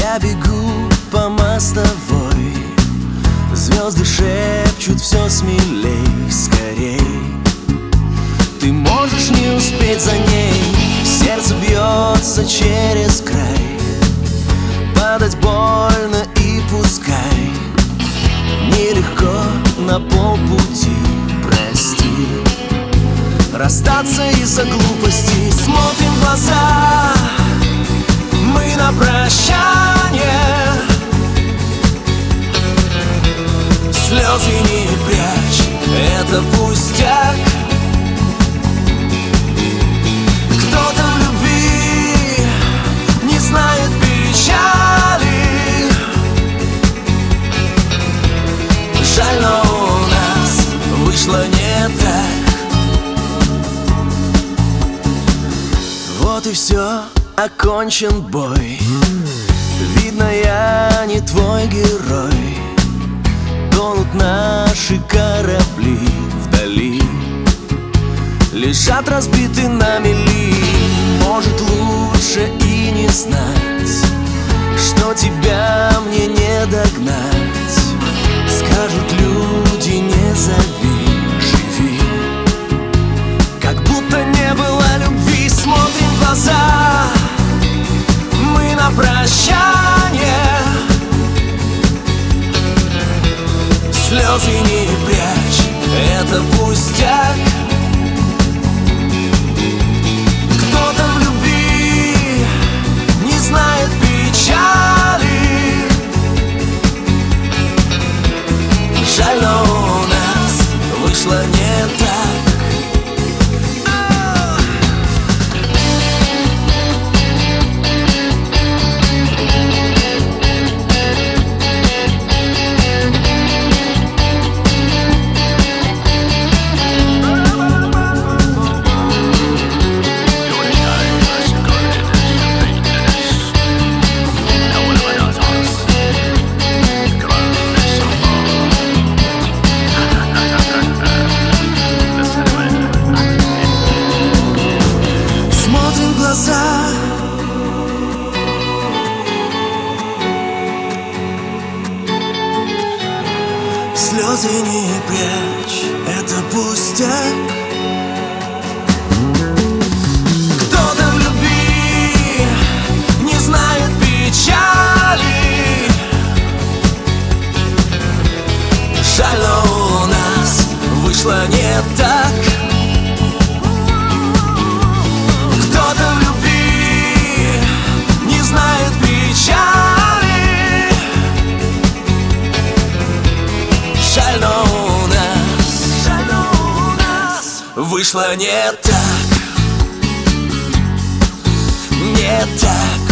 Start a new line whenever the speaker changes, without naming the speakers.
Я бегу по мостовой, звезды шепчут все смелей, скорей. Ты можешь не успеть за ней, сердце бьется через край. Падать больно и пускай, нелегко на полпути, прости. Расстаться из-за глупости, смотрим в глаза мы на прощание. Слезы не прячь, это пустяк. Кто-то в любви не знает печали. Жаль, но у нас вышло не так. Вот и все, окончен бой. Видно, я не твой герой. Тонут наши корабли вдали, лежат разбиты на мели. Может, лучше и не знать, что тебя мне не догнать. Скажут люди, не зови, живи, как будто не было любви. Смотрим в глаза мы на прощание. Слезы не прячь, это пустяк. Кто-то в любви не знает печали. Жаль, но у нас вышло не так. Слезы не прячь, это пустяк. Кто-то в любви не знает печали. Жаль, но у нас вышло не так. Кто-то в любви не знает печали. Жаль, но у нас вышло не так. Не так.